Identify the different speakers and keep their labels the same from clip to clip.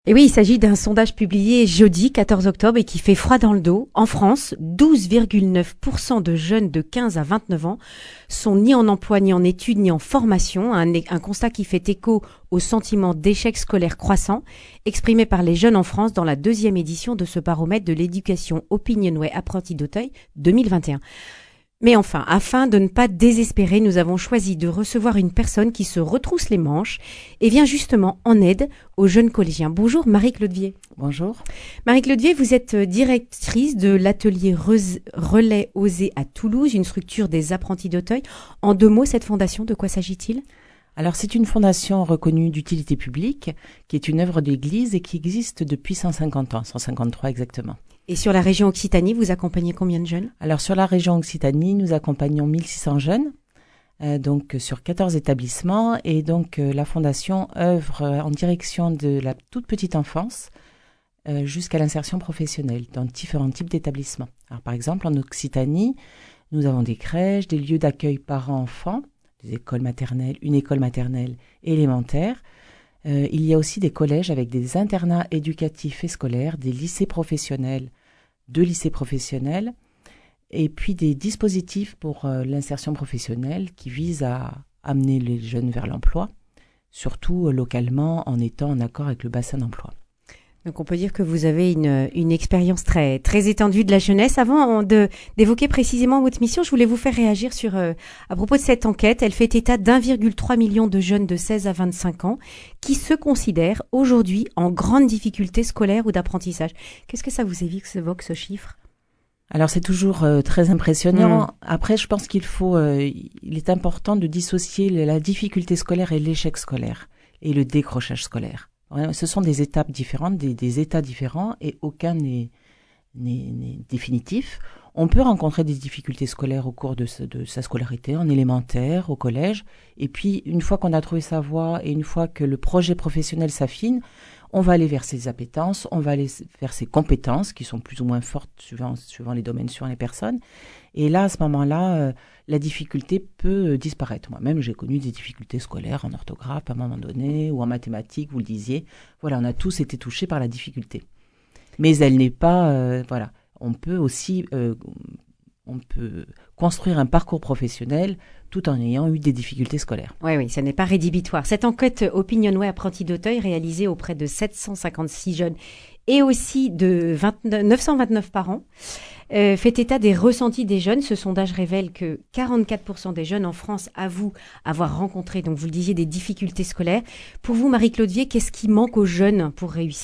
Speaker 1: Et oui, il s'agit d'un sondage publié jeudi 14 octobre et qui fait froid dans le dos. En France, 12,9% de jeunes de 15 à 29 ans sont ni en emploi, ni en études, ni en formation. Un constat qui fait écho au sentiment d'échec scolaire croissant exprimé par les jeunes en France dans la deuxième édition de ce baromètre de l'éducation Opinionway Apprentis d'Auteuil 2021. Mais enfin, afin de ne pas désespérer, nous avons choisi de recevoir une personne qui se retrousse les manches et vient justement en aide aux jeunes collégiens. Bonjour Marie-Claude Vier.
Speaker 2: Bonjour.
Speaker 1: Marie-Claude Vier, vous êtes directrice de l'atelier Relais Osé à Toulouse, une structure des apprentis d'Auteuil. En 2 mots, cette fondation, de quoi s'agit-il ?
Speaker 2: Alors c'est une fondation reconnue d'utilité publique qui est une œuvre d'église et qui existe depuis 150 ans, 153 exactement.
Speaker 1: Et sur la région Occitanie, vous accompagnez combien de jeunes ?
Speaker 2: Alors sur la région Occitanie, nous accompagnons 1600 jeunes, donc sur 14 établissements. Et donc la fondation œuvre en direction de la toute petite enfance jusqu'à l'insertion professionnelle dans différents types d'établissements. Alors par exemple en Occitanie, nous avons des crèches, des lieux d'accueil parents-enfants, des écoles maternelles, une école maternelle élémentaire. Il y a aussi des collèges avec des internats éducatifs et scolaires, des lycées professionnels, 2 lycées professionnels, et puis des dispositifs pour l'insertion professionnelle qui visent à amener les jeunes vers l'emploi, surtout localement en étant en accord avec le bassin d'emploi.
Speaker 1: Donc on peut dire que vous avez une expérience très, très étendue de la jeunesse. Avant d'évoquer précisément votre mission, je voulais vous faire réagir à propos de cette enquête. Elle fait état d'1,3 million de jeunes de 16 à 25 ans qui se considèrent aujourd'hui en grande difficulté scolaire ou d'apprentissage. Qu'est-ce que ça vous évoque ce chiffre ?
Speaker 2: Alors c'est toujours très impressionnant. Après, je pense il est important de dissocier la difficulté scolaire et l'échec scolaire et le décrochage scolaire. Ce sont des étapes différentes, des états différents, et aucun n'est définitif. On peut rencontrer des difficultés scolaires au cours de sa scolarité, en élémentaire, au collège, et puis une fois qu'on a trouvé sa voie et une fois que le projet professionnel s'affine, on va aller vers ses appétences, on va aller vers ses compétences qui sont plus ou moins fortes suivant les domaines, suivant les personnes. Et là, à ce moment-là, la difficulté peut disparaître. Moi-même, j'ai connu des difficultés scolaires en orthographe à un moment donné, ou en mathématiques, vous le disiez. Voilà, on a tous été touchés par la difficulté. Mais elle n'est pas... voilà, on peut aussi... on peut construire un parcours professionnel tout en ayant eu des difficultés scolaires.
Speaker 1: Oui, ça n'est pas rédhibitoire. Cette enquête Opinionway Apprentis d'Auteuil, réalisée auprès de 756 jeunes et aussi de 929 parents, fait état des ressentis des jeunes. Ce sondage révèle que 44% des jeunes en France avouent avoir rencontré, donc vous le disiez, des difficultés scolaires. Pour vous, Marie-Claude Vier, qu'est-ce qui manque aux jeunes pour réussir ?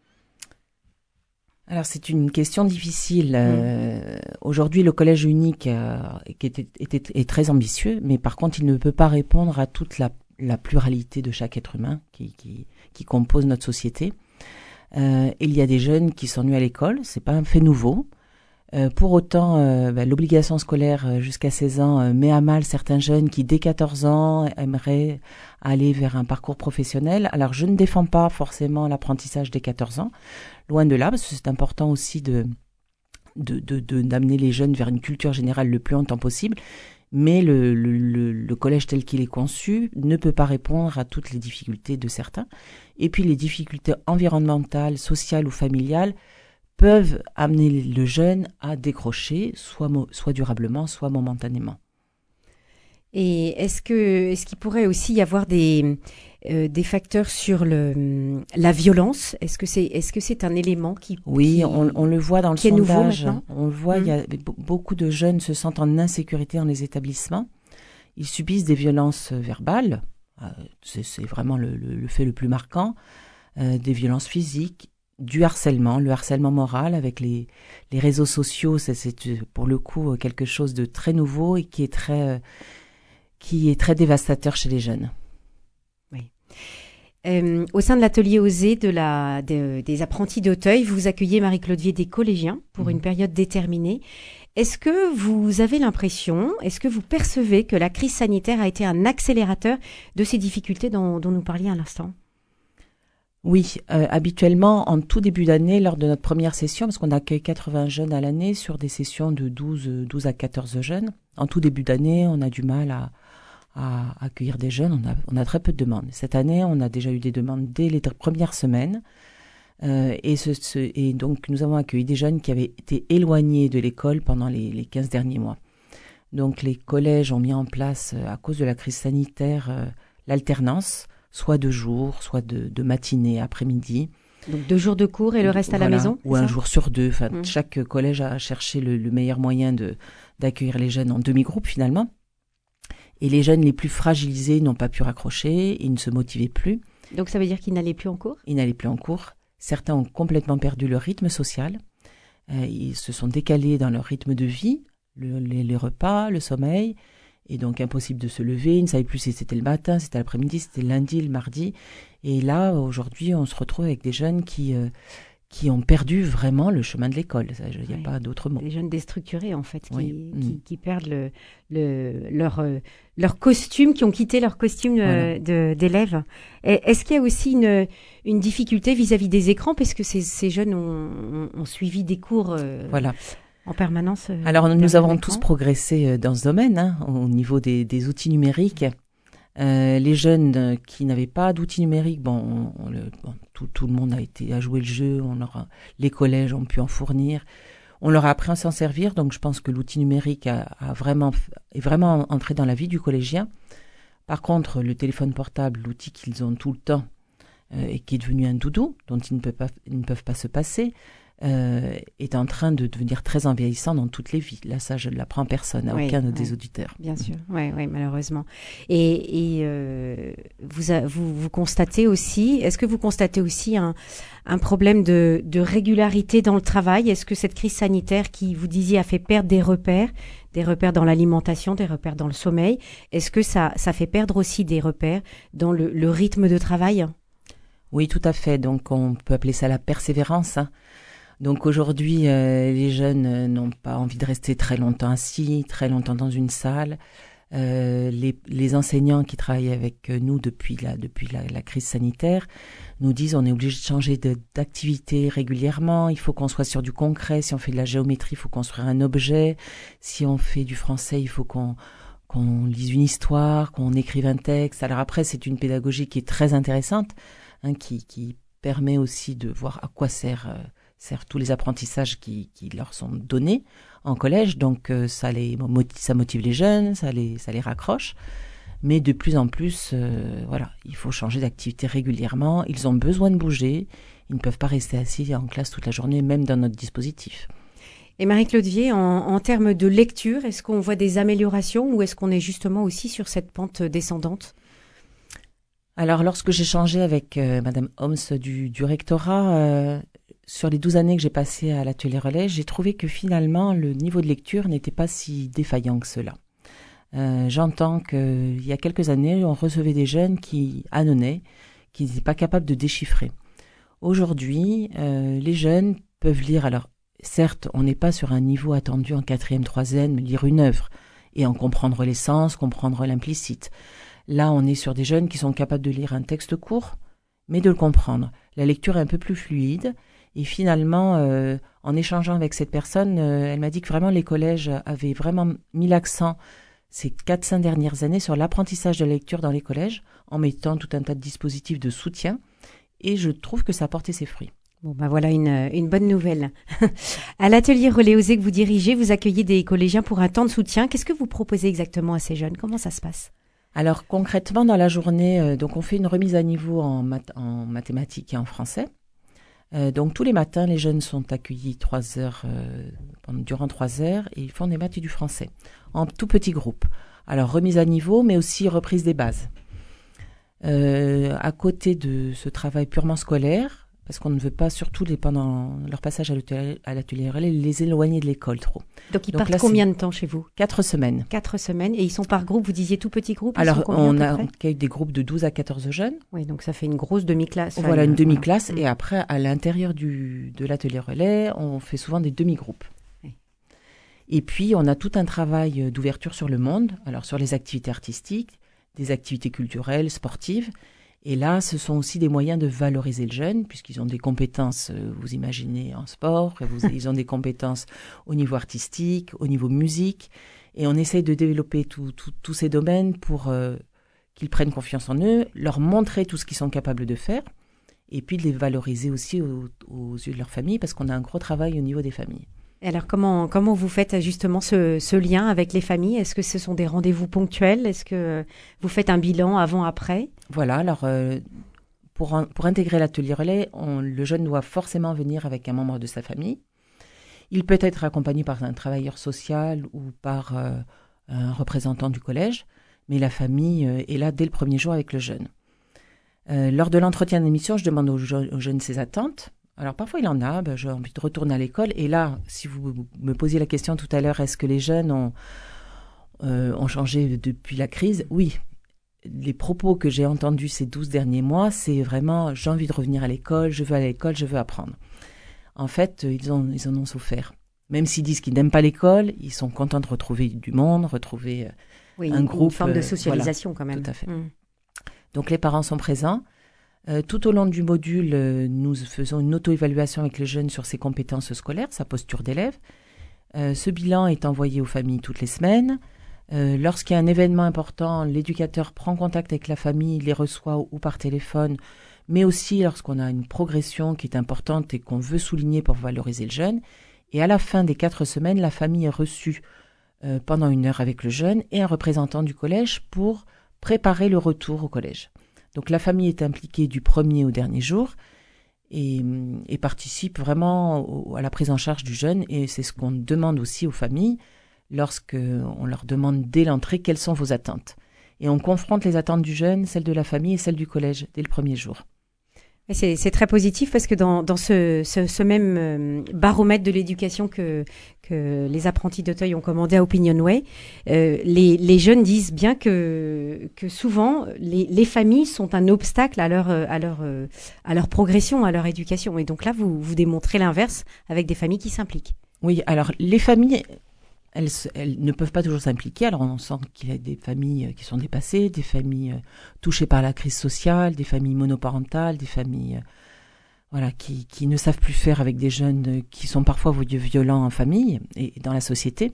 Speaker 2: Alors c'est une question difficile. Aujourd'hui, le collège unique est très ambitieux, mais par contre, il ne peut pas répondre à toute la pluralité de chaque être humain qui compose notre société. Il y a des jeunes qui s'ennuient à l'école, c'est pas un fait nouveau. Pour autant, l'obligation scolaire jusqu'à 16 ans met à mal certains jeunes qui, dès 14 ans, aimeraient aller vers un parcours professionnel. Alors, je ne défends pas forcément l'apprentissage dès 14 ans, loin de là, parce que c'est important aussi d'amener les jeunes vers une culture générale le plus longtemps possible. Mais le collège tel qu'il est conçu ne peut pas répondre à toutes les difficultés de certains. Et puis, les difficultés environnementales, sociales ou familiales peuvent amener le jeune à décrocher, soit durablement, soit momentanément.
Speaker 1: Et est-ce qu'il pourrait aussi y avoir des facteurs sur la violence ? Est-ce que c'est un élément
Speaker 2: Oui, on le voit dans le sondage. On le voit, il y a beaucoup de jeunes se sentent en insécurité dans les établissements. Ils subissent des violences verbales. C'est vraiment le fait le plus marquant. Des violences physiques. Du harcèlement, le harcèlement moral avec les réseaux sociaux, c'est pour le coup quelque chose de très nouveau et qui est très dévastateur chez les jeunes.
Speaker 1: Oui. Au sein de l'atelier Osé des apprentis d'Auteuil, vous accueillez Marie-Claude Vier des collégiens pour une période déterminée. Est-ce que vous avez l'impression, est-ce que vous percevez que la crise sanitaire a été un accélérateur de ces difficultés dont nous parliez à l'instant ?
Speaker 2: Oui, habituellement, en tout début d'année, lors de notre première session, parce qu'on accueille 80 jeunes à l'année sur des sessions de 12 à 14 jeunes, en tout début d'année, on a du mal à accueillir des jeunes, on a très peu de demandes. Cette année, on a déjà eu des demandes dès les premières semaines. Et donc, nous avons accueilli des jeunes qui avaient été éloignés de l'école pendant les 15 derniers mois. Donc, les collèges ont mis en place, à cause de la crise sanitaire, l'alternance, soit de jour, soit de matinée, après-midi.
Speaker 1: Donc 2 jours de cours et le reste à la maison,
Speaker 2: ou un jour sur 2. Enfin, chaque collège a cherché le meilleur moyen d'accueillir les jeunes en demi-groupe, finalement. Et les jeunes les plus fragilisés n'ont pas pu raccrocher, ils ne se motivaient plus.
Speaker 1: Donc ça veut dire qu'ils n'allaient plus en cours ?
Speaker 2: Ils n'allaient plus en cours. Certains ont complètement perdu leur rythme social. Ils se sont décalés dans leur rythme de vie, les repas, le sommeil. Et donc impossible de se lever. Ils ne savaient plus si c'était le matin, si c'était l'après-midi, si c'était le lundi, le mardi. Et là, aujourd'hui, on se retrouve avec des jeunes qui ont perdu vraiment le chemin de l'école. Il n'y a pas d'autre mot.
Speaker 1: Les jeunes déstructurés, en fait, qui perdent leur costume, qui ont quitté leur costume d'élèves. Est-ce qu'il y a aussi une difficulté vis-à-vis des écrans, parce que ces jeunes ont suivi des cours en permanence?
Speaker 2: Alors, nous avons tous progressé dans ce domaine, au niveau des outils numériques. Les jeunes qui n'avaient pas d'outils numériques, tout le monde a joué le jeu, les collèges ont pu en fournir, on leur a appris à s'en servir, donc je pense que l'outil numérique est vraiment entré dans la vie du collégien. Par contre, le téléphone portable, l'outil qu'ils ont tout le temps et qui est devenu un doudou, dont ils ne peuvent pas se passer, est en train de devenir très envahissant dans toutes les vies. Là, ça, je ne l'apprends à personne, à aucun des auditeurs.
Speaker 1: Bien sûr, oui, malheureusement. Et vous constatez aussi, est-ce que vous constatez aussi un problème de régularité dans le travail? Est-ce que cette crise sanitaire qui, vous disiez, a fait perdre des repères dans l'alimentation, des repères dans le sommeil, est-ce que ça fait perdre aussi des repères dans le rythme de travail?
Speaker 2: Oui, tout à fait. Donc, on peut appeler ça la persévérance, Donc aujourd'hui, les jeunes n'ont pas envie de rester très longtemps assis, très longtemps dans une salle. Les enseignants qui travaillent avec nous depuis la crise sanitaire nous disent on est obligé de changer d'activité régulièrement. Il faut qu'on soit sur du concret. Si on fait de la géométrie, il faut construire un objet. Si on fait du français, il faut qu'on lise une histoire, qu'on écrive un texte. Alors après, c'est une pédagogie qui est très intéressante, qui permet aussi de voir à quoi servent tous les apprentissages qui leur sont donnés en collège. Donc ça motive les jeunes, ça les raccroche. Mais de plus en plus, il faut changer d'activité régulièrement. Ils ont besoin de bouger. Ils ne peuvent pas rester assis en classe toute la journée, même dans notre dispositif.
Speaker 1: Et Marie-Claude Vier, en termes de lecture, est-ce qu'on voit des améliorations ou est-ce qu'on est justement aussi sur cette pente descendante ?
Speaker 2: Alors, lorsque j'ai changé avec Madame Homs du rectorat, sur les 12 années que j'ai passées à l'atelier relais, j'ai trouvé que finalement, le niveau de lecture n'était pas si défaillant que cela. J'entends qu'il y a quelques années, on recevait des jeunes qui annonnaient, qui n'étaient pas capables de déchiffrer. Aujourd'hui, les jeunes peuvent lire, alors certes, on n'est pas sur un niveau attendu en 4e, 3e, lire une œuvre et en comprendre les sens, comprendre l'implicite. Là, on est sur des jeunes qui sont capables de lire un texte court, mais de le comprendre. La lecture est un peu plus fluide. Et finalement, en échangeant avec cette personne, elle m'a dit que vraiment les collèges avaient vraiment mis l'accent ces 4-5 dernières années sur l'apprentissage de la lecture dans les collèges, en mettant tout un tas de dispositifs de soutien. Et je trouve que ça a porté ses fruits.
Speaker 1: Bon, voilà une bonne nouvelle. À l'atelier Relais Osez que vous dirigez, vous accueillez des collégiens pour un temps de soutien. Qu'est-ce que vous proposez exactement à ces jeunes ? Comment ça se passe ?
Speaker 2: Alors concrètement, dans la journée, donc on fait une remise à niveau en mathématiques et en français. Donc tous les matins, les jeunes sont accueillis 3 heures, durant 3 heures, et ils font des maths et du français, en tout petits groupes. Alors remise à niveau, mais aussi reprise des bases. À côté de ce travail purement scolaire, parce qu'on ne veut pas, surtout pendant leur passage à l'atelier relais, les éloigner de l'école trop.
Speaker 1: Donc ils partent combien de temps chez vous ?
Speaker 2: 4 semaines.
Speaker 1: 4 semaines, et ils sont par groupe, vous disiez tout petits groupes ?
Speaker 2: Alors on accueille des groupes de 12 à 14 jeunes.
Speaker 1: Oui, donc ça fait une grosse demi-classe.
Speaker 2: Voilà, une demi-classe, et après, à l'intérieur de l'atelier relais, on fait souvent des demi-groupes. Oui. Et puis, on a tout un travail d'ouverture sur le monde, alors sur les activités artistiques, des activités culturelles, sportives. Et là, ce sont aussi des moyens de valoriser le jeune, puisqu'ils ont des compétences, vous imaginez, en sport, ils ont des compétences au niveau artistique, au niveau musique. Et on essaye de développer tous ces domaines pour qu'ils prennent confiance en eux, leur montrer tout ce qu'ils sont capables de faire, et puis de les valoriser aussi aux yeux de leur famille, parce qu'on a un gros travail au niveau des familles.
Speaker 1: Et alors, comment vous faites justement ce lien avec les familles? Est-ce que ce sont des rendez-vous ponctuels? Est-ce que vous faites un bilan avant-après?
Speaker 2: Voilà, alors pour intégrer l'atelier relais, le jeune doit forcément venir avec un membre de sa famille. Il peut être accompagné par un travailleur social ou par un représentant du collège, mais la famille est là dès le premier jour avec le jeune. Lors de l'entretien d'admission, je demande au jeune ses attentes. Alors parfois il en a, j'ai envie de retourner à l'école. Et là, si vous me posiez la question tout à l'heure, est-ce que les jeunes ont changé depuis la crise? Oui. Les propos que j'ai entendus ces 12 derniers mois, c'est vraiment « j'ai envie de revenir à l'école, je veux aller à l'école, je veux apprendre ». En fait, ils en ont souffert. Même s'ils disent qu'ils n'aiment pas l'école, ils sont contents de retrouver du monde, retrouver un groupe.
Speaker 1: Une forme de socialisation quand même.
Speaker 2: Tout à fait. Donc les parents sont présents. Tout au long du module, nous faisons une auto-évaluation avec le jeune sur ses compétences scolaires, sa posture d'élève. Ce bilan est envoyé aux familles toutes les semaines. Lorsqu'il y a un événement important, l'éducateur prend contact avec la famille, les reçoit ou par téléphone, mais aussi lorsqu'on a une progression qui est importante et qu'on veut souligner pour valoriser le jeune. Et à la fin des 4 semaines, la famille est reçue pendant 1 heure avec le jeune et un représentant du collège pour préparer le retour au collège. Donc la famille est impliquée du premier au dernier jour et participe vraiment à la prise en charge du jeune, et c'est ce qu'on demande aussi aux familles lorsqu'on leur demande dès l'entrée quelles sont vos attentes. Et on confronte les attentes du jeune, celles de la famille et celles du collège dès le premier jour.
Speaker 1: Et c'est très positif parce que dans ce même baromètre de l'éducation que les apprentis d'Auteuil ont commandé à Opinionway, les jeunes disent bien que souvent les familles sont un obstacle à leur progression, à leur éducation. Et donc là, vous démontrez l'inverse avec des familles qui s'impliquent.
Speaker 2: Oui, alors les familles, elles ne peuvent pas toujours s'impliquer. Alors on sent qu'il y a des familles qui sont dépassées, des familles touchées par la crise sociale, des familles monoparentales, des familles qui ne savent plus faire avec des jeunes qui sont parfois violents en famille et dans la société.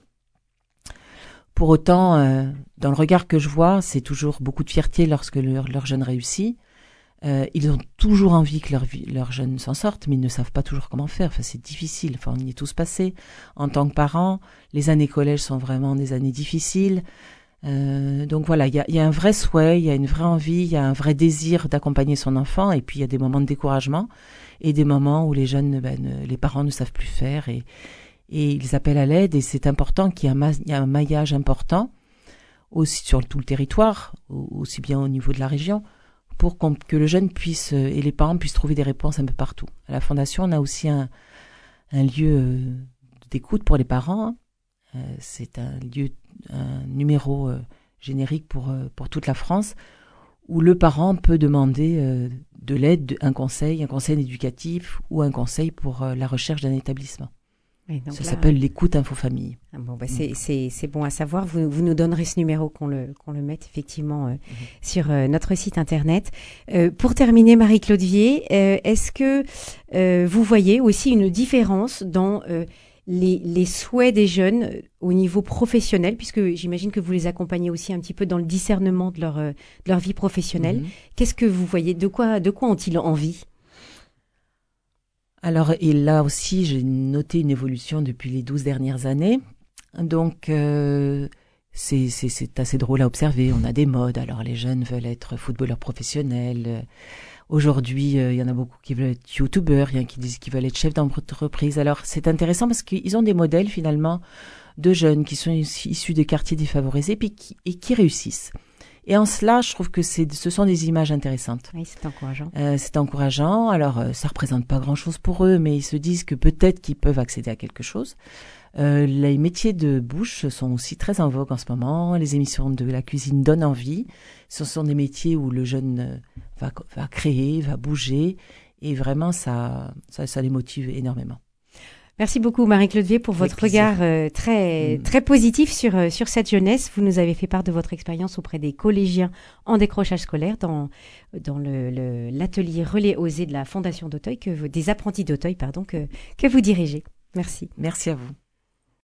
Speaker 2: Pour autant, dans le regard que je vois, c'est toujours beaucoup de fierté lorsque leur jeune réussit. Ils ont toujours envie que leur jeune s'en sorte, mais ils ne savent pas toujours comment faire. Enfin, c'est difficile. Enfin, on y est tous passés. En tant que parents, les années collège sont vraiment des années difficiles. Donc voilà, il y a un vrai souhait, il y a une vraie envie, il y a un vrai désir d'accompagner son enfant. Et puis il y a des moments de découragement et des moments où les jeunes, les parents ne savent plus faire et ils appellent à l'aide. Et c'est important qu'il y ait un maillage important aussi sur tout le territoire, aussi bien au niveau de la région, pour que le jeune puisse et les parents puissent trouver des réponses un peu partout. À la Fondation, on a aussi un lieu d'écoute pour les parents. C'est un numéro générique pour toute la France, où le parent peut demander de l'aide, un conseil éducatif ou un conseil pour la recherche d'un établissement. Ça s'appelle l'écoute info-famille.
Speaker 1: Bon, c'est bon à savoir. Vous nous donnerez ce numéro, qu'on le mette effectivement sur notre site internet. Pour terminer, Marie-Claude-Vier, est-ce que vous voyez aussi une différence dans les souhaits des jeunes au niveau professionnel, puisque j'imagine que vous les accompagnez aussi un petit peu dans le discernement de leur vie professionnelle. Qu'est-ce que vous voyez? De quoi ont-ils envie?
Speaker 2: Alors, et là aussi, j'ai noté une évolution depuis les 12 dernières années. Donc, c'est assez drôle à observer. On a des modes. Alors, les jeunes veulent être footballeurs professionnels. Aujourd'hui, il y en a beaucoup qui veulent être youtubeurs. Il y en a qui disent qu'ils veulent être chefs d'entreprise. Alors, c'est intéressant parce qu'ils ont des modèles, finalement, de jeunes qui sont issus de quartiers défavorisés et qui réussissent. Et en cela, je trouve que ce sont des images intéressantes.
Speaker 1: Oui, c'est encourageant.
Speaker 2: C'est encourageant. Alors, ça représente pas grand-chose pour eux, mais ils se disent que peut-être qu'ils peuvent accéder à quelque chose. Les métiers de bouche sont aussi très en vogue en ce moment. Les émissions de la cuisine donnent envie. Ce sont des métiers où le jeune va créer, va bouger. Et vraiment, ça les motive énormément.
Speaker 1: Merci beaucoup Marie-Claude pour votre regard très positif sur cette jeunesse. Vous nous avez fait part de votre expérience auprès des collégiens en décrochage scolaire dans l'atelier Relais Osés de la Fondation d'Auteuil, des apprentis d'Auteuil, que vous dirigez. Merci.
Speaker 2: Merci à vous.